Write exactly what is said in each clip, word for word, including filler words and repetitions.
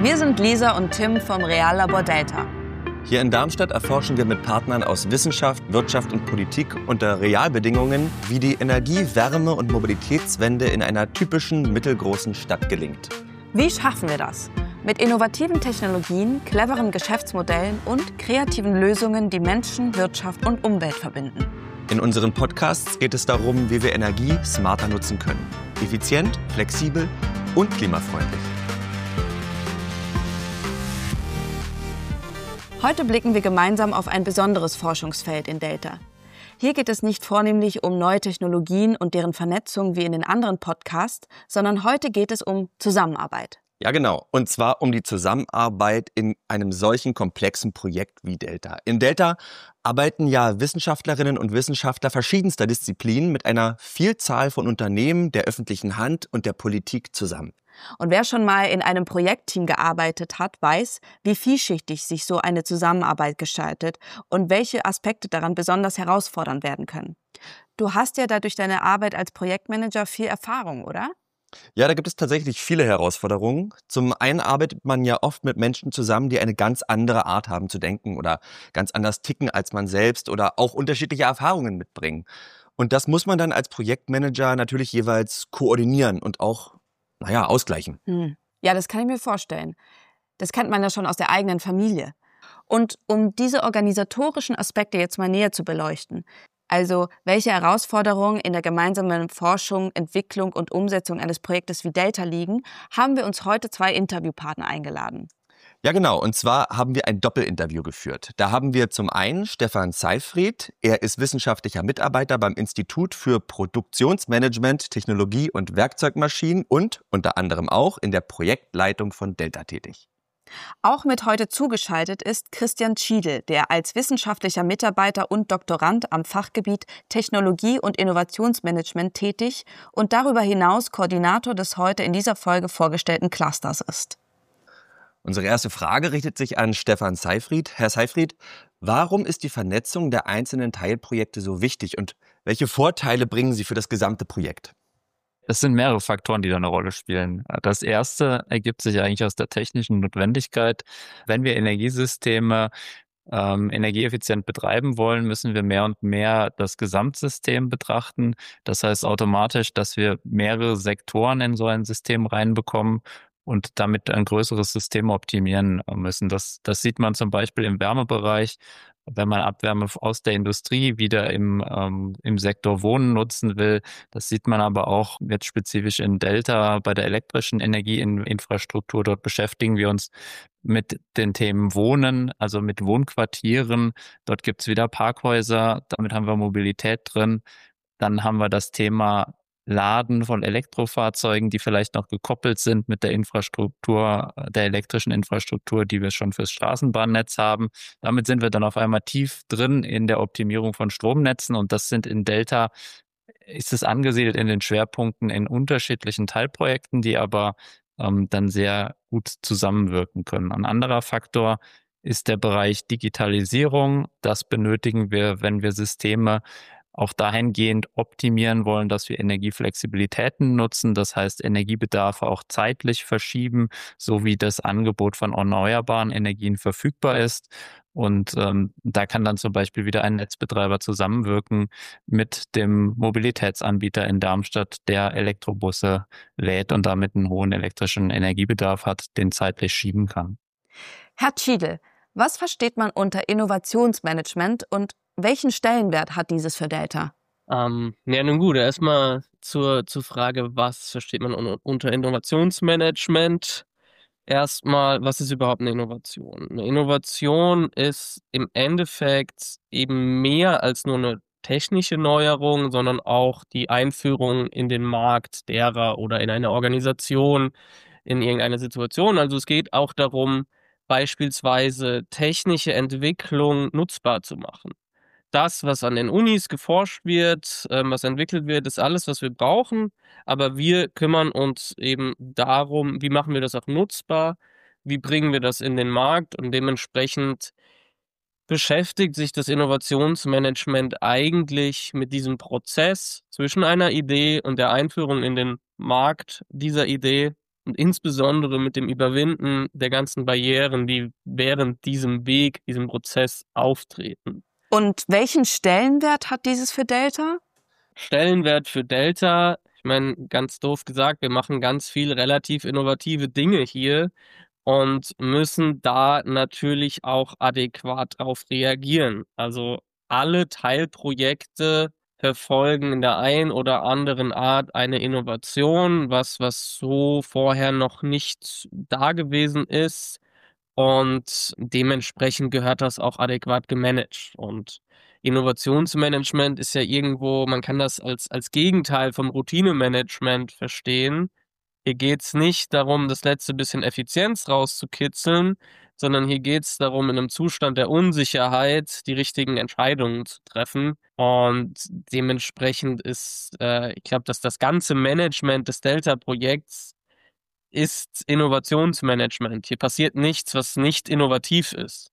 Wir sind Lisa und Tim vom Reallabor Delta. Hier in Darmstadt erforschen wir mit Partnern aus Wissenschaft, Wirtschaft und Politik unter Realbedingungen, wie die Energie-, Wärme- und Mobilitätswende in einer typischen mittelgroßen Stadt gelingt. Wie schaffen wir das? Mit innovativen Technologien, cleveren Geschäftsmodellen und kreativen Lösungen, die Menschen, Wirtschaft und Umwelt verbinden. In unseren Podcasts geht es darum, wie wir Energie smarter nutzen können. Effizient, flexibel und klimafreundlich. Heute blicken wir gemeinsam auf ein besonderes Forschungsfeld in Delta. Hier geht es nicht vornehmlich um neue Technologien und deren Vernetzung wie in den anderen Podcasts, sondern heute geht es um Zusammenarbeit. Ja, genau. Und zwar um die Zusammenarbeit in einem solchen komplexen Projekt wie Delta. In Delta arbeiten ja Wissenschaftlerinnen und Wissenschaftler verschiedenster Disziplinen mit einer Vielzahl von Unternehmen, der öffentlichen Hand und der Politik zusammen. Und wer schon mal in einem Projektteam gearbeitet hat, weiß, wie vielschichtig sich so eine Zusammenarbeit gestaltet und welche Aspekte daran besonders herausfordernd werden können. Du hast ja da durch deine Arbeit als Projektmanager viel Erfahrung, oder? Ja, da gibt es tatsächlich viele Herausforderungen. Zum einen arbeitet man ja oft mit Menschen zusammen, die eine ganz andere Art haben zu denken oder ganz anders ticken als man selbst oder auch unterschiedliche Erfahrungen mitbringen. Und das muss man dann als Projektmanager natürlich jeweils koordinieren und auch, naja, ausgleichen. Hm. Ja, das kann ich mir vorstellen. Das kennt man ja schon aus der eigenen Familie. Und um diese organisatorischen Aspekte jetzt mal näher zu beleuchten, also welche Herausforderungen in der gemeinsamen Forschung, Entwicklung und Umsetzung eines Projektes wie Delta liegen, haben wir uns heute zwei Interviewpartner eingeladen. Ja, genau. Und zwar haben wir ein Doppelinterview geführt. Da haben wir zum einen Stefan Seyfried. Er ist wissenschaftlicher Mitarbeiter beim Institut für Produktionsmanagement, Technologie und Werkzeugmaschinen und unter anderem auch in der Projektleitung von Delta tätig. Auch mit heute zugeschaltet ist Christian Schiedl, der als wissenschaftlicher Mitarbeiter und Doktorand am Fachgebiet Technologie- und Innovationsmanagement tätig und darüber hinaus Koordinator des heute in dieser Folge vorgestellten Clusters ist. Unsere erste Frage richtet sich an Stefan Seyfried. Herr Seyfried, warum ist die Vernetzung der einzelnen Teilprojekte so wichtig und welche Vorteile bringen sie für das gesamte Projekt? Es sind mehrere Faktoren, die da eine Rolle spielen. Das erste ergibt sich eigentlich aus der technischen Notwendigkeit. Wenn wir Energiesysteme ähm, energieeffizient betreiben wollen, müssen wir mehr und mehr das Gesamtsystem betrachten. Das heißt automatisch, dass wir mehrere Sektoren in so ein System reinbekommen und damit ein größeres System optimieren müssen. Das, das sieht man zum Beispiel im Wärmebereich. Wenn man Abwärme aus der Industrie wieder im, ähm, im Sektor Wohnen nutzen will. Das sieht man aber auch jetzt spezifisch in Delta bei der elektrischen Energieinfrastruktur. Dort beschäftigen wir uns mit den Themen Wohnen, also mit Wohnquartieren. Dort gibt es wieder Parkhäuser, damit haben wir Mobilität drin. Dann haben wir das Thema Laden von Elektrofahrzeugen, die vielleicht noch gekoppelt sind mit der Infrastruktur, der elektrischen Infrastruktur, die wir schon fürs Straßenbahnnetz haben. Damit sind wir dann auf einmal tief drin in der Optimierung von Stromnetzen und das sind in Delta, ist es angesiedelt in den Schwerpunkten in unterschiedlichen Teilprojekten, die aber ähm, dann sehr gut zusammenwirken können. Ein anderer Faktor ist der Bereich Digitalisierung. Das benötigen wir, wenn wir Systeme auch dahingehend optimieren wollen, dass wir Energieflexibilitäten nutzen, das heißt Energiebedarfe auch zeitlich verschieben, so wie das Angebot von erneuerbaren Energien verfügbar ist. Und ähm, da kann dann zum Beispiel wieder ein Netzbetreiber zusammenwirken mit dem Mobilitätsanbieter in Darmstadt, der Elektrobusse lädt und damit einen hohen elektrischen Energiebedarf hat, den zeitlich schieben kann. Herr Schiedl, was versteht man unter Innovationsmanagement und welchen Stellenwert hat dieses für Delta? Ähm, ja, nun gut, erstmal zur, zur Frage, was versteht man un- unter Innovationsmanagement? Erstmal, was ist überhaupt eine Innovation? Eine Innovation ist im Endeffekt eben mehr als nur eine technische Neuerung, sondern auch die Einführung in den Markt derer oder in eine Organisation, in irgendeine Situation. Also es geht auch darum, beispielsweise technische Entwicklung nutzbar zu machen. Das, was an den Unis geforscht wird, ähm, was entwickelt wird, ist alles, was wir brauchen. Aber wir kümmern uns eben darum, wie machen wir das auch nutzbar, wie bringen wir das in den Markt und dementsprechend beschäftigt sich das Innovationsmanagement eigentlich mit diesem Prozess zwischen einer Idee und der Einführung in den Markt dieser Idee und insbesondere mit dem Überwinden der ganzen Barrieren, die während diesem Weg, diesem Prozess auftreten. Und welchen Stellenwert hat dieses für Delta? Stellenwert für Delta, ich meine, ganz doof gesagt, wir machen ganz viel relativ innovative Dinge hier und müssen da natürlich auch adäquat drauf reagieren. Also alle Teilprojekte verfolgen in der einen oder anderen Art eine Innovation, was, was so vorher noch nicht da gewesen ist. Und dementsprechend gehört das auch adäquat gemanagt. Und Innovationsmanagement ist ja irgendwo, man kann das als, als Gegenteil vom Routinemanagement verstehen. Hier geht's nicht darum, das letzte bisschen Effizienz rauszukitzeln, sondern hier geht's darum, in einem Zustand der Unsicherheit die richtigen Entscheidungen zu treffen. Und dementsprechend ist, äh, ich glaube, dass das ganze Management des Delta-Projekts ist Innovationsmanagement. Hier passiert nichts, was nicht innovativ ist.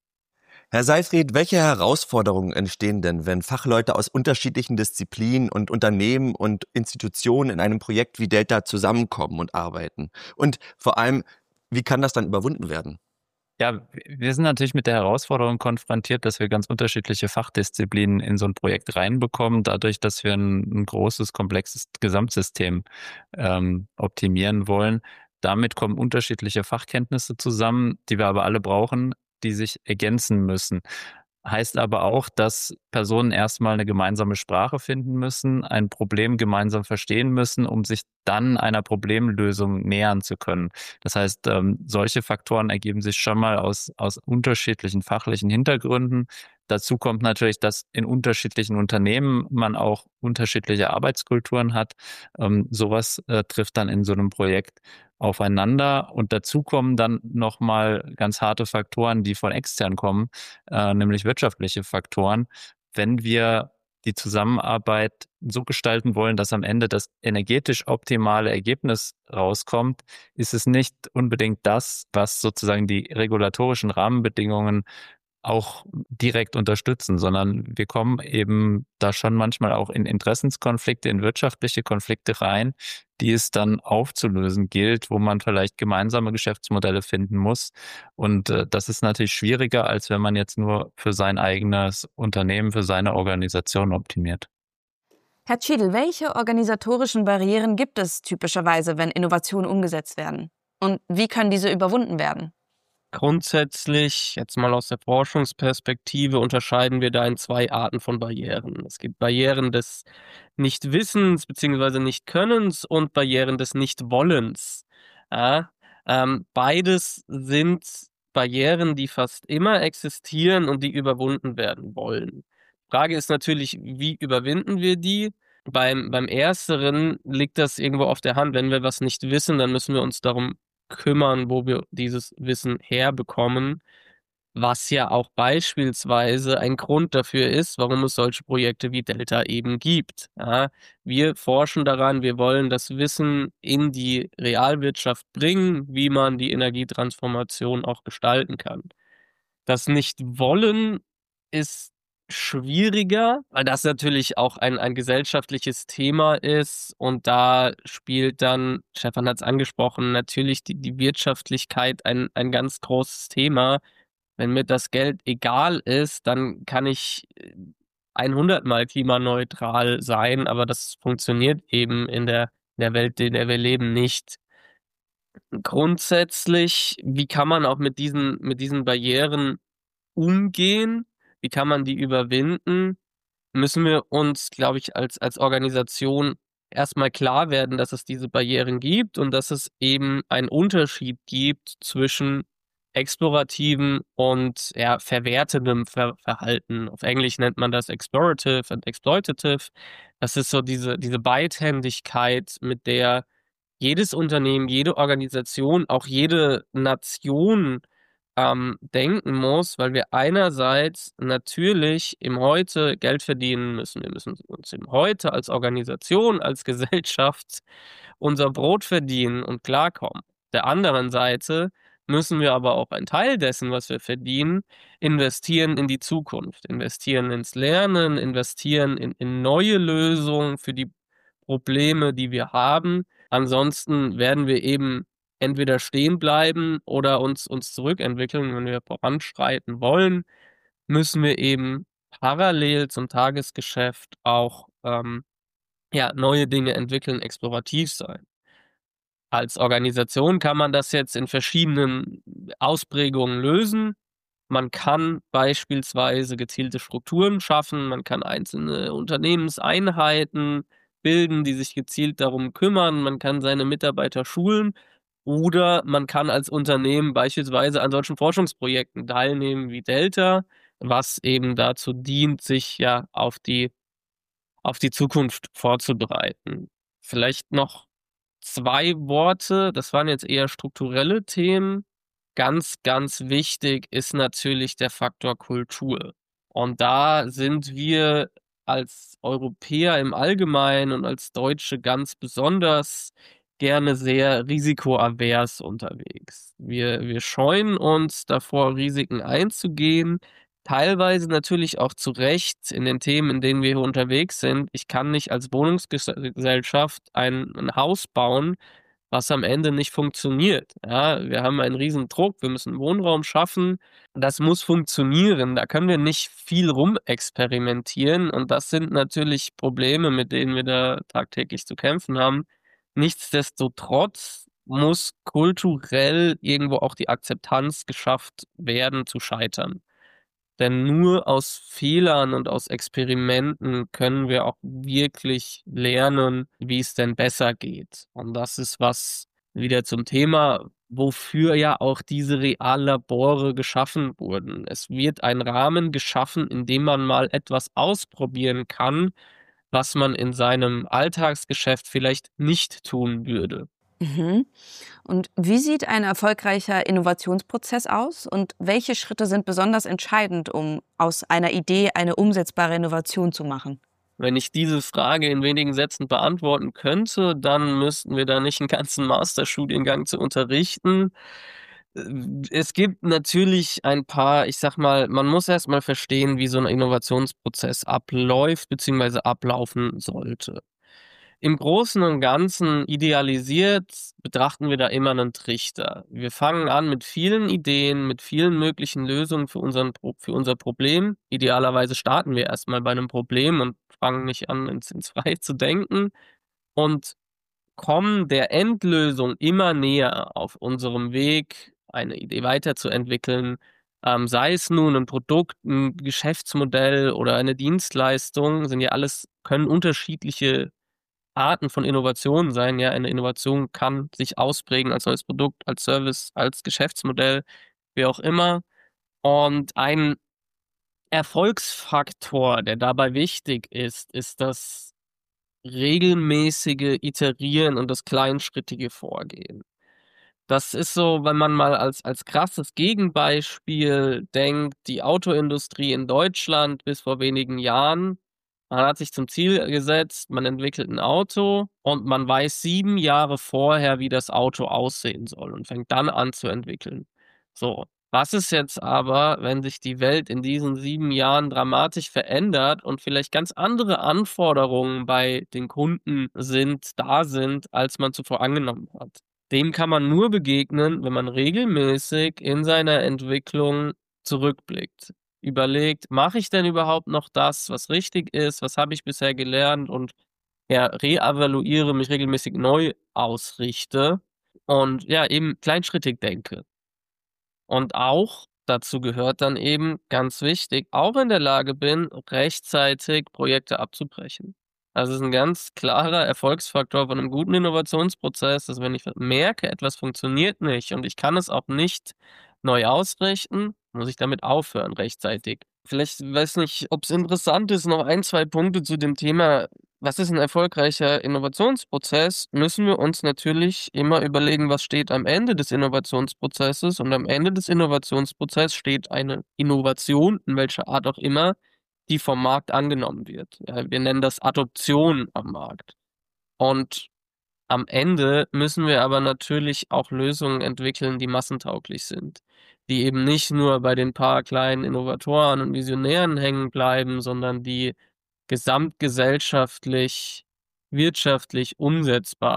Herr Seyfried, welche Herausforderungen entstehen denn, wenn Fachleute aus unterschiedlichen Disziplinen und Unternehmen und Institutionen in einem Projekt wie Delta zusammenkommen und arbeiten? Und vor allem, wie kann das dann überwunden werden? Ja, wir sind natürlich mit der Herausforderung konfrontiert, dass wir ganz unterschiedliche Fachdisziplinen in so ein Projekt reinbekommen, dadurch, dass wir ein, ein großes, komplexes Gesamtsystem ähm, optimieren wollen. Damit kommen unterschiedliche Fachkenntnisse zusammen, die wir aber alle brauchen, die sich ergänzen müssen. Heißt aber auch, dass Personen erstmal eine gemeinsame Sprache finden müssen, ein Problem gemeinsam verstehen müssen, um sich dann einer Problemlösung nähern zu können. Das heißt, ähm, solche Faktoren ergeben sich schon mal aus, aus unterschiedlichen fachlichen Hintergründen. Dazu kommt natürlich, dass in unterschiedlichen Unternehmen man auch unterschiedliche Arbeitskulturen hat. Ähm, sowas äh, trifft dann in so einem Projekt aufeinander. Und dazu kommen dann nochmal ganz harte Faktoren, die von extern kommen, äh, nämlich wirtschaftliche Faktoren. Wenn wir die Zusammenarbeit so gestalten wollen, dass am Ende das energetisch optimale Ergebnis rauskommt, ist es nicht unbedingt das, was sozusagen die regulatorischen Rahmenbedingungen auch direkt unterstützen, sondern wir kommen eben da schon manchmal auch in Interessenskonflikte, in wirtschaftliche Konflikte rein, die es dann aufzulösen gilt, wo man vielleicht gemeinsame Geschäftsmodelle finden muss. Und äh, das ist natürlich schwieriger, als wenn man jetzt nur für sein eigenes Unternehmen, für seine Organisation optimiert. Herr Tschiedl, welche organisatorischen Barrieren gibt es typischerweise, wenn Innovationen umgesetzt werden? Und wie können diese überwunden werden? Grundsätzlich, jetzt mal aus der Forschungsperspektive, unterscheiden wir da in zwei Arten von Barrieren. Es gibt Barrieren des Nichtwissens bzw. Nichtkönnens und Barrieren des Nichtwollens. Ja, ähm, beides sind Barrieren, die fast immer existieren und die überwunden werden wollen. Die Frage ist natürlich, wie überwinden wir die? Beim, beim Ersteren liegt das irgendwo auf der Hand. Wenn wir was nicht wissen, dann müssen wir uns darum kümmern, wo wir dieses Wissen herbekommen, was ja auch beispielsweise ein Grund dafür ist, warum es solche Projekte wie Delta eben gibt. Ja, wir forschen daran, wir wollen das Wissen in die Realwirtschaft bringen, wie man die Energietransformation auch gestalten kann. Das Nicht-Wollen ist schwieriger, weil das natürlich auch ein, ein gesellschaftliches Thema ist und da spielt dann, Stefan hat es angesprochen, natürlich die, die Wirtschaftlichkeit ein, ein ganz großes Thema. Wenn mir das Geld egal ist, dann kann ich hundert-mal klimaneutral sein, aber das funktioniert eben in der, in der Welt, in der wir leben, nicht. Grundsätzlich, wie kann man auch mit diesen, mit diesen Barrieren umgehen? Wie kann man die überwinden? Müssen wir uns, glaube ich, als, als Organisation erstmal klar werden, dass es diese Barrieren gibt und dass es eben einen Unterschied gibt zwischen explorativen und ja, verwertendem Ver Verhalten. Auf Englisch nennt man das explorative und exploitative. Das ist so diese, diese Beidhändigkeit, mit der jedes Unternehmen, jede Organisation, auch jede Nation ähm, denken muss, weil wir einerseits natürlich im Heute Geld verdienen müssen. Wir müssen uns im Heute als Organisation, als Gesellschaft unser Brot verdienen und klarkommen. Der anderen Seite müssen wir aber auch einen Teil dessen, was wir verdienen, investieren in die Zukunft, investieren ins Lernen, investieren in, in neue Lösungen für die Probleme, die wir haben, Ansonsten werden wir eben entweder stehen bleiben oder uns, uns zurückentwickeln. Wenn wir voranschreiten wollen, müssen wir eben parallel zum Tagesgeschäft auch ähm, ja, neue Dinge entwickeln, explorativ sein. Als Organisation kann man das jetzt in verschiedenen Ausprägungen lösen. Man kann beispielsweise gezielte Strukturen schaffen, man kann einzelne Unternehmenseinheiten bilden, die sich gezielt darum kümmern, man kann seine Mitarbeiter schulen oder man kann als Unternehmen beispielsweise an solchen Forschungsprojekten teilnehmen wie Delta, was eben dazu dient, sich ja auf die auf die Zukunft vorzubereiten. Vielleicht noch zwei Worte, das waren jetzt eher strukturelle Themen. Ganz, ganz wichtig ist natürlich der Faktor Kultur. Und da sind wir als Europäer im Allgemeinen und als Deutsche ganz besonders gerne sehr risikoavers unterwegs. Wir, wir scheuen uns davor, Risiken einzugehen. Teilweise natürlich auch zu Recht in den Themen, in denen wir hier unterwegs sind. Ich kann nicht als Wohnungsgesellschaft ein, ein Haus bauen, was am Ende nicht funktioniert. Ja, wir haben einen riesen Druck, wir müssen Wohnraum schaffen. Das muss funktionieren. Da können wir nicht viel rumexperimentieren. Und das sind natürlich Probleme, mit denen wir da tagtäglich zu kämpfen haben. Nichtsdestotrotz muss kulturell irgendwo auch die Akzeptanz geschafft werden, zu scheitern. Denn nur aus Fehlern und aus Experimenten können wir auch wirklich lernen, wie es denn besser geht. Und das ist was wieder zum Thema, wofür ja auch diese Reallabore geschaffen wurden. Es wird ein Rahmen geschaffen, in dem man mal etwas ausprobieren kann, was man in seinem Alltagsgeschäft vielleicht nicht tun würde. Mhm. Und wie sieht ein erfolgreicher Innovationsprozess aus und welche Schritte sind besonders entscheidend, um aus einer Idee eine umsetzbare Innovation zu machen? Wenn ich diese Frage in wenigen Sätzen beantworten könnte, dann müssten wir da nicht einen ganzen Masterstudiengang zu unterrichten. Es gibt natürlich ein paar, ich sag mal, man muss erst mal verstehen, wie so ein Innovationsprozess abläuft bzw. ablaufen sollte. Im Großen und Ganzen idealisiert betrachten wir da immer einen Trichter. Wir fangen an mit vielen Ideen, mit vielen möglichen Lösungen für unseren, Pro- für unser Problem. Idealerweise starten wir erstmal bei einem Problem und fangen nicht an, ins, ins Freie zu denken und kommen der Endlösung immer näher auf unserem Weg, eine Idee weiterzuentwickeln. Ähm, sei es nun ein Produkt, ein Geschäftsmodell oder eine Dienstleistung, sind ja alles, können unterschiedliche Arten von Innovationen sein. Ja, eine Innovation kann sich ausprägen als neues Produkt, als Service, als Geschäftsmodell, wie auch immer. Und ein Erfolgsfaktor, der dabei wichtig ist, ist das regelmäßige Iterieren und das kleinschrittige Vorgehen. Das ist so, wenn man mal als, als krasses Gegenbeispiel denkt, die Autoindustrie in Deutschland bis vor wenigen Jahren. Man hat sich zum Ziel gesetzt, man entwickelt ein Auto und man weiß sieben Jahre vorher, wie das Auto aussehen soll und fängt dann an zu entwickeln. So, was ist jetzt aber, wenn sich die Welt in diesen sieben Jahren dramatisch verändert und vielleicht ganz andere Anforderungen bei den Kunden sind, da sind, als man zuvor angenommen hat? Dem kann man nur begegnen, wenn man regelmäßig in seiner Entwicklung zurückblickt. Überlegt, mache ich denn überhaupt noch das, was richtig ist? Was habe ich bisher gelernt? Und ja, reevaluiere, mich regelmäßig neu ausrichte und ja, eben kleinschrittig denke. Und auch dazu gehört dann eben ganz wichtig, auch in der Lage bin, rechtzeitig Projekte abzubrechen. Das ist ein ganz klarer Erfolgsfaktor von einem guten Innovationsprozess, dass wenn ich merke, etwas funktioniert nicht und ich kann es auch nicht neu ausrichten, muss ich damit aufhören rechtzeitig. Vielleicht weiß nicht, ob es interessant ist, noch ein, zwei Punkte zu dem Thema, was ist ein erfolgreicher Innovationsprozess, müssen wir uns natürlich immer überlegen, was steht am Ende des Innovationsprozesses. Und am Ende des Innovationsprozesses steht eine Innovation, in welcher Art auch immer, die vom Markt angenommen wird. Ja, wir nennen das Adoption am Markt. Und am Ende müssen wir aber natürlich auch Lösungen entwickeln, die massentauglich sind, die eben nicht nur bei den paar kleinen Innovatoren und Visionären hängen bleiben, sondern die gesamtgesellschaftlich, wirtschaftlich umsetzbar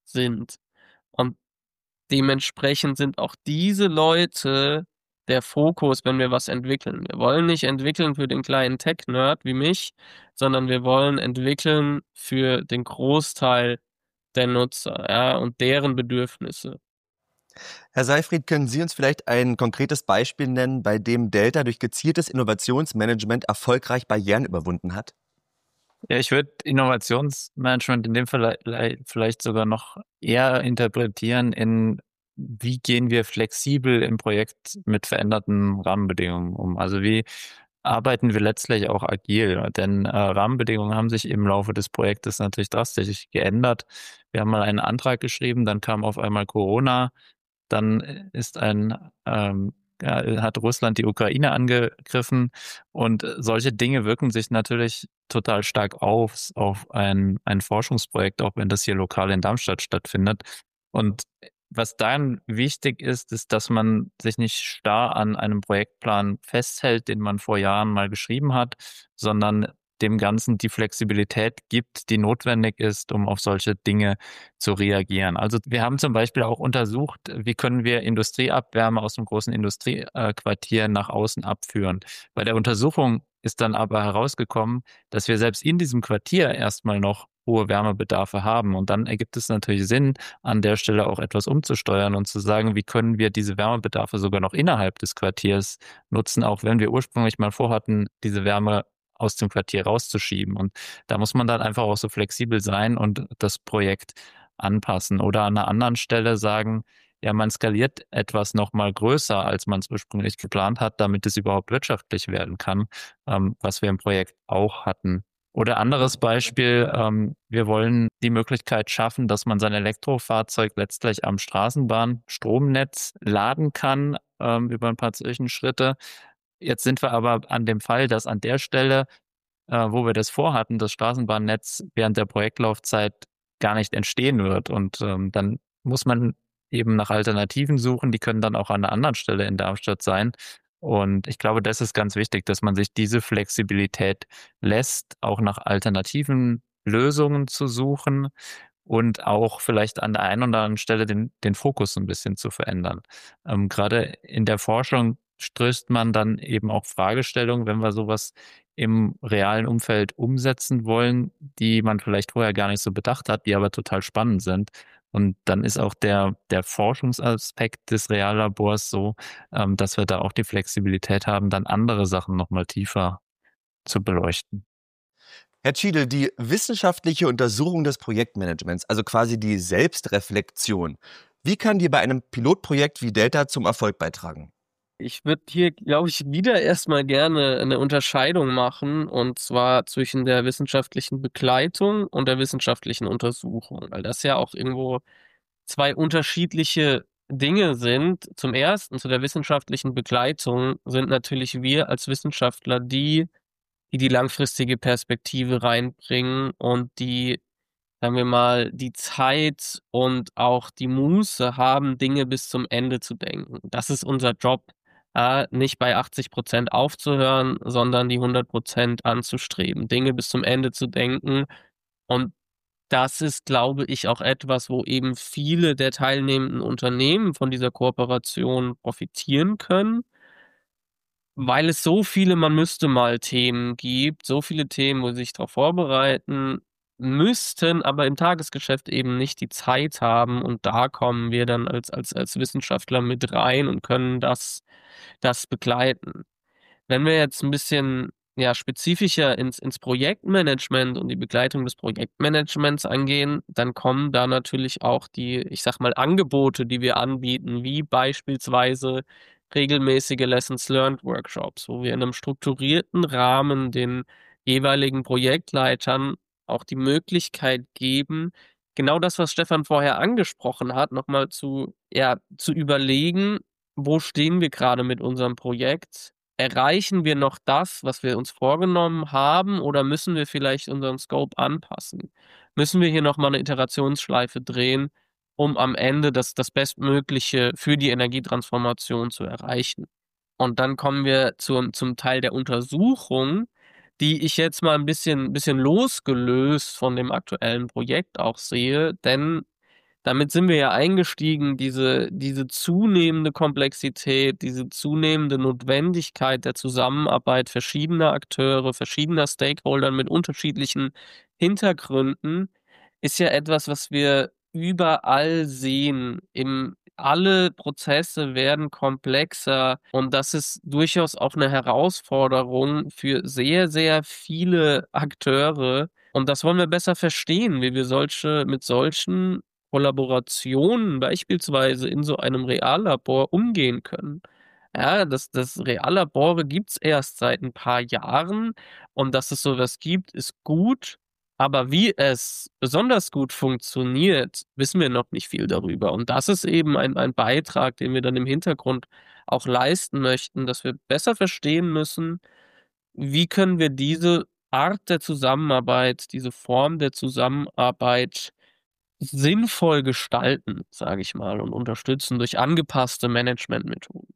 sind. Und dementsprechend sind auch diese Leute der Fokus, wenn wir was entwickeln. Wir wollen nicht entwickeln für den kleinen Tech-Nerd wie mich, sondern wir wollen entwickeln für den Großteil der Nutzer, ja, und deren Bedürfnisse. Herr Seyfried, können Sie uns vielleicht ein konkretes Beispiel nennen, bei dem Delta durch gezieltes Innovationsmanagement erfolgreich Barrieren überwunden hat? Ja, ich würde Innovationsmanagement in dem Fall vielleicht sogar noch eher interpretieren in, wie gehen wir flexibel im Projekt mit veränderten Rahmenbedingungen um? Also wie arbeiten wir letztlich auch agil? Denn äh, Rahmenbedingungen haben sich im Laufe des Projektes natürlich drastisch geändert. Wir haben mal einen Antrag geschrieben, dann kam auf einmal Corona, dann ist ein ähm, ja, hat Russland die Ukraine angegriffen und solche Dinge wirken sich natürlich total stark auf, auf ein, ein Forschungsprojekt, auch wenn das hier lokal in Darmstadt stattfindet. Und was dann wichtig ist, ist, dass man sich nicht starr an einem Projektplan festhält, den man vor Jahren mal geschrieben hat, sondern dem Ganzen die Flexibilität gibt, die notwendig ist, um auf solche Dinge zu reagieren. Also wir haben zum Beispiel auch untersucht, wie können wir Industrieabwärme aus dem großen Industriequartier nach außen abführen. Bei der Untersuchung ist dann aber herausgekommen, dass wir selbst in diesem Quartier erstmal noch hohe Wärmebedarfe haben. Und dann ergibt es natürlich Sinn, an der Stelle auch etwas umzusteuern und zu sagen, wie können wir diese Wärmebedarfe sogar noch innerhalb des Quartiers nutzen, auch wenn wir ursprünglich mal vorhatten, diese Wärme aus dem Quartier rauszuschieben. Und da muss man dann einfach auch so flexibel sein und das Projekt anpassen. Oder an einer anderen Stelle sagen, ja, man skaliert etwas nochmal größer, als man es ursprünglich geplant hat, damit es überhaupt wirtschaftlich werden kann, ähm, was wir im Projekt auch hatten. Oder anderes Beispiel, ähm, wir wollen die Möglichkeit schaffen, dass man sein Elektrofahrzeug letztlich am Straßenbahnstromnetz laden kann, ähm, über ein paar Zwischenschritte. Jetzt sind wir aber an dem Fall, dass an der Stelle, äh, wo wir das vorhatten, das Straßenbahnnetz während der Projektlaufzeit gar nicht entstehen wird. Und ähm, dann muss man eben nach Alternativen suchen. Die können dann auch an einer anderen Stelle in Darmstadt sein. Und ich glaube, das ist ganz wichtig, dass man sich diese Flexibilität lässt, auch nach alternativen Lösungen zu suchen und auch vielleicht an der einen oder anderen Stelle den, den Fokus ein bisschen zu verändern. Ähm, gerade in der Forschung stößt man dann eben auch Fragestellungen, wenn wir sowas im realen Umfeld umsetzen wollen, die man vielleicht vorher gar nicht so bedacht hat, die aber total spannend sind. Und dann ist auch der, der Forschungsaspekt des Reallabors so, ähm, dass wir da auch die Flexibilität haben, dann andere Sachen nochmal tiefer zu beleuchten. Herr Tschiedl, die wissenschaftliche Untersuchung des Projektmanagements, also quasi die Selbstreflexion, wie kann die bei einem Pilotprojekt wie Delta zum Erfolg beitragen? Ich würde hier, glaube ich, wieder erstmal gerne eine Unterscheidung machen, und zwar zwischen der wissenschaftlichen Begleitung und der wissenschaftlichen Untersuchung, weil das ja auch irgendwo zwei unterschiedliche Dinge sind. Zum Ersten, zu der wissenschaftlichen Begleitung sind natürlich wir als Wissenschaftler die, die die langfristige Perspektive reinbringen und die, sagen wir mal, die Zeit und auch die Muße haben, Dinge bis zum Ende zu denken. Das ist unser Job, äh, nicht bei achtzig Prozent aufzuhören, sondern die hundert Prozent anzustreben, Dinge bis zum Ende zu denken. Und das ist, glaube ich, auch etwas, wo eben viele der teilnehmenden Unternehmen von dieser Kooperation profitieren können, weil es so viele Man müsste mal Themen gibt, so viele Themen, wo sie sich darauf vorbereiten müssten, aber im Tagesgeschäft eben nicht die Zeit haben. Und da kommen wir dann als, als, als Wissenschaftler mit rein und können das, das begleiten. Wenn wir jetzt ein bisschen ja, spezifischer ins, ins Projektmanagement und die Begleitung des Projektmanagements angehen, dann kommen da natürlich auch die, ich sag mal, Angebote, die wir anbieten, wie beispielsweise regelmäßige Lessons Learned Workshops, wo wir in einem strukturierten Rahmen den jeweiligen Projektleitern auch die Möglichkeit geben, genau das, was Stefan vorher angesprochen hat, nochmal zu, ja, zu überlegen, wo stehen wir gerade mit unserem Projekt? Erreichen wir noch das, was wir uns vorgenommen haben, oder müssen wir vielleicht unseren Scope anpassen? Müssen wir hier nochmal eine Iterationsschleife drehen, um am Ende das, das Bestmögliche für die Energietransformation zu erreichen? Und dann kommen wir zum, zum Teil der Untersuchung, die ich jetzt mal ein bisschen, bisschen losgelöst von dem aktuellen Projekt auch sehe, denn damit sind wir ja eingestiegen, diese, diese zunehmende Komplexität, diese zunehmende Notwendigkeit der Zusammenarbeit verschiedener Akteure, verschiedener Stakeholder mit unterschiedlichen Hintergründen, ist ja etwas, was wir überall sehen. Im, alle Prozesse werden komplexer und das ist durchaus auch eine Herausforderung für sehr, sehr viele Akteure. Und das wollen wir besser verstehen, wie wir solche, mit solchen Kollaborationen beispielsweise in so einem Reallabor umgehen können. Ja, das, das Reallabore gibt's erst seit ein paar Jahren und dass es sowas gibt, ist gut. Aber wie es besonders gut funktioniert, wissen wir noch nicht viel darüber. Und das ist eben ein, ein Beitrag, den wir dann im Hintergrund auch leisten möchten, dass wir besser verstehen müssen, wie können wir diese Art der Zusammenarbeit, diese Form der Zusammenarbeit sinnvoll gestalten, sage ich mal, und unterstützen durch angepasste Managementmethoden.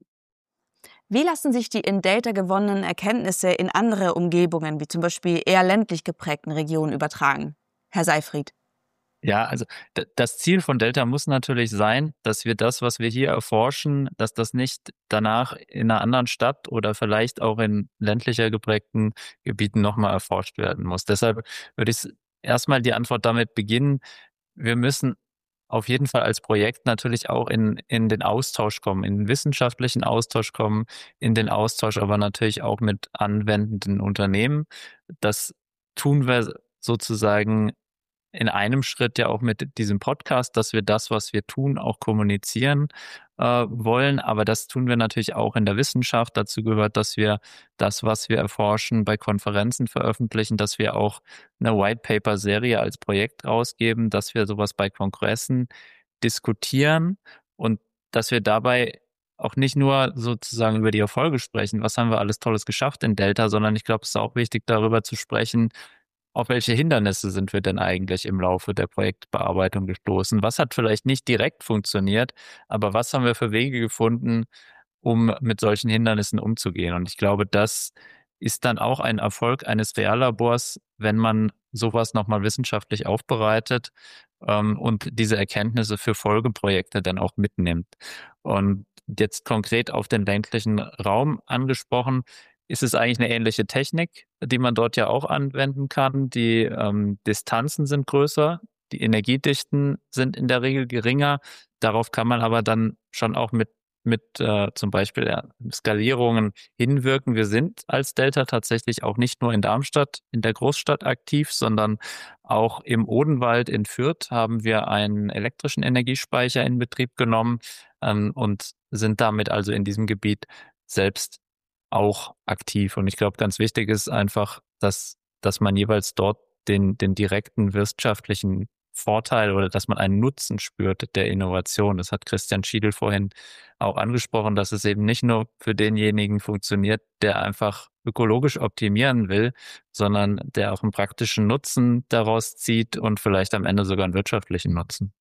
Wie lassen sich die in Delta gewonnenen Erkenntnisse in andere Umgebungen, wie zum Beispiel eher ländlich geprägten Regionen, übertragen? Herr Seyfried. Ja, also d- das Ziel von Delta muss natürlich sein, dass wir das, was wir hier erforschen, dass das nicht danach in einer anderen Stadt oder vielleicht auch in ländlicher geprägten Gebieten nochmal erforscht werden muss. Deshalb würde ich erstmal die Antwort damit beginnen, wir müssen auf jeden Fall als Projekt natürlich auch in, in den Austausch kommen, in den wissenschaftlichen Austausch kommen, in den Austausch aber natürlich auch mit anwendenden Unternehmen. Das tun wir sozusagen in einem Schritt ja auch mit diesem Podcast, dass wir das, was wir tun, auch kommunizieren äh, wollen. Aber das tun wir natürlich auch in der Wissenschaft. Dazu gehört, dass wir das, was wir erforschen, bei Konferenzen veröffentlichen, dass wir auch eine White-Paper-Serie als Projekt rausgeben, dass wir sowas bei Kongressen diskutieren und dass wir dabei auch nicht nur sozusagen über die Erfolge sprechen, was haben wir alles Tolles geschafft in Delta, sondern ich glaube, es ist auch wichtig, darüber zu sprechen, auf welche Hindernisse sind wir denn eigentlich im Laufe der Projektbearbeitung gestoßen? Was hat vielleicht nicht direkt funktioniert, aber was haben wir für Wege gefunden, um mit solchen Hindernissen umzugehen? Und ich glaube, das ist dann auch ein Erfolg eines Reallabors, wenn man sowas nochmal wissenschaftlich aufbereitet ähm, und diese Erkenntnisse für Folgeprojekte dann auch mitnimmt. Und jetzt konkret auf den ländlichen Raum angesprochen, ist es eigentlich eine ähnliche Technik, die man dort ja auch anwenden kann. Die ähm, Distanzen sind größer, die Energiedichten sind in der Regel geringer. Darauf kann man aber dann schon auch mit, mit äh, zum Beispiel ja, Skalierungen hinwirken. Wir sind als Delta tatsächlich auch nicht nur in Darmstadt, in der Großstadt aktiv, sondern auch im Odenwald in Fürth haben wir einen elektrischen Energiespeicher in Betrieb genommen ähm, und sind damit also in diesem Gebiet selbst auch aktiv. Und ich glaube, ganz wichtig ist einfach, dass, dass man jeweils dort den, den direkten wirtschaftlichen Vorteil oder dass man einen Nutzen spürt der Innovation. Das hat Christian Schiedl vorhin auch angesprochen, dass es eben nicht nur für denjenigen funktioniert, der einfach ökologisch optimieren will, sondern der auch einen praktischen Nutzen daraus zieht und vielleicht am Ende sogar einen wirtschaftlichen Nutzen.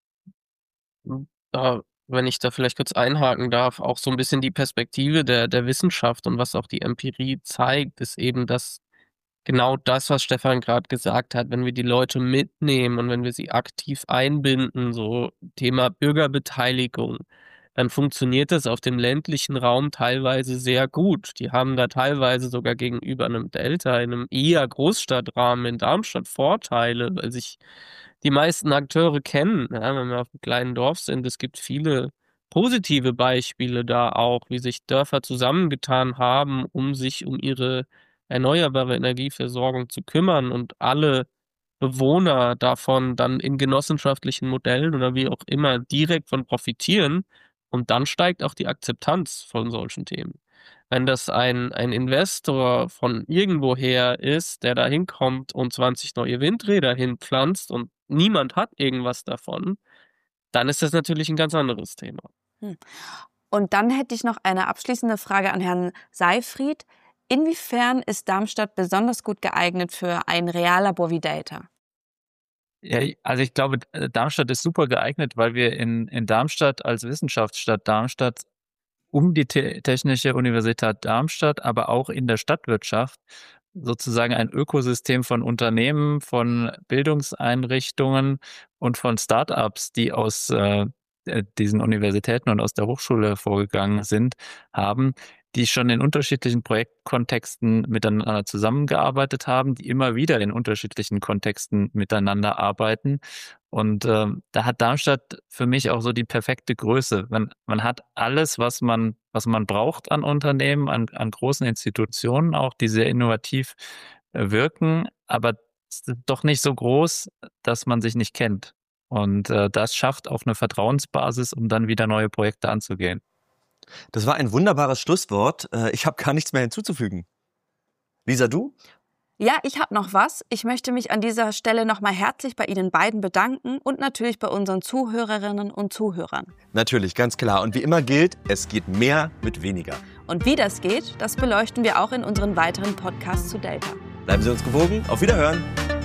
Da, wenn ich da vielleicht kurz einhaken darf, auch so ein bisschen die Perspektive der, der Wissenschaft und was auch die Empirie zeigt, ist eben, dass genau das, was Stefan gerade gesagt hat, wenn wir die Leute mitnehmen und wenn wir sie aktiv einbinden, so Thema Bürgerbeteiligung, dann funktioniert das auf dem ländlichen Raum teilweise sehr gut. Die haben da teilweise sogar gegenüber einem Delta, in einem eher Großstadtrahmen in Darmstadt Vorteile, weil sich die meisten Akteure kennen. Ja, wenn wir auf einem kleinen Dorf sind, es gibt viele positive Beispiele da auch, wie sich Dörfer zusammengetan haben, um sich um ihre erneuerbare Energieversorgung zu kümmern und alle Bewohner davon dann in genossenschaftlichen Modellen oder wie auch immer direkt von profitieren. Und dann steigt auch die Akzeptanz von solchen Themen. Wenn das ein, ein Investor von irgendwoher ist, der da hinkommt und zwanzig neue Windräder hinpflanzt und niemand hat irgendwas davon, dann ist das natürlich ein ganz anderes Thema. Hm. Und dann hätte ich noch eine abschließende Frage an Herrn Seyfried. Inwiefern ist Darmstadt besonders gut geeignet für ein Reallabor wie Delta? Ja, also ich glaube, Darmstadt ist super geeignet, weil wir in, in Darmstadt als Wissenschaftsstadt Darmstadt um die Te- Technische Universität Darmstadt, aber auch in der Stadtwirtschaft sozusagen ein Ökosystem von Unternehmen, von Bildungseinrichtungen und von Startups, die aus äh, diesen Universitäten und aus der Hochschule vorgegangen sind, haben, die schon in unterschiedlichen Projektkontexten miteinander zusammengearbeitet haben, die immer wieder in unterschiedlichen Kontexten miteinander arbeiten. Und äh, da hat Darmstadt für mich auch so die perfekte Größe. Man, man hat alles, was man, was man braucht an Unternehmen, an, an großen Institutionen auch, die sehr innovativ äh, wirken, aber doch nicht so groß, dass man sich nicht kennt. Und äh, das schafft auch eine Vertrauensbasis, um dann wieder neue Projekte anzugehen. Das war ein wunderbares Schlusswort. Ich habe gar nichts mehr hinzuzufügen. Lisa, du? Ja, ich habe noch was. Ich möchte mich an dieser Stelle nochmal herzlich bei Ihnen beiden bedanken und natürlich bei unseren Zuhörerinnen und Zuhörern. Natürlich, ganz klar. Und wie immer gilt, es geht mehr mit weniger. Und wie das geht, das beleuchten wir auch in unseren weiteren Podcasts zu Delta. Bleiben Sie uns gewogen. Auf Wiederhören.